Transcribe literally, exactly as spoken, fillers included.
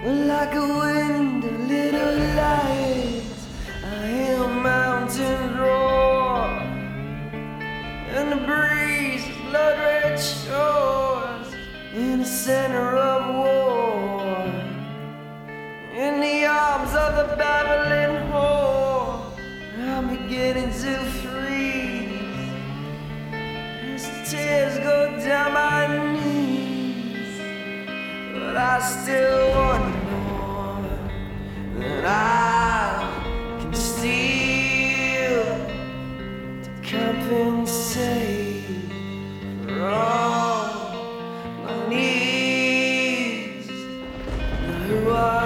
like a wind of little lights. I hear mountains roar, and the breeze of blood-red shores in the center of war. In the arms of the babbling whore, I'm beginning to freeze as tears go down my knees. But I still want more than I can steal to compensate for all my needs. Now who are